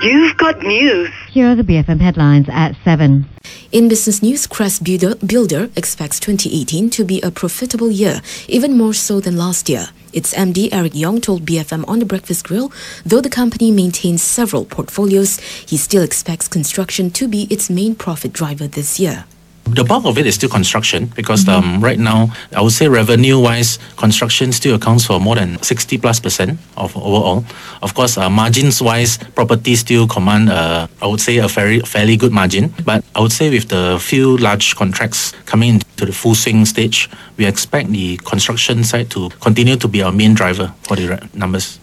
You've got news. Here are the BFM headlines at 7. In business news, Crest Builder expects 2018 to be a profitable year, even more so than last year. Its MD Eric Yong told BFM on the Breakfast Grill, though the company maintains several portfolios, he still expects construction to be its main profit driver this year. The bulk of it is still construction because right now, I would say revenue-wise, construction still accounts for more than 60+% of overall. Of course, margins-wise, property still command, I would say, a fairly good margin. But I would say with the few large contracts coming into the full swing stage, we expect the construction side to continue to be our main driver for the numbers.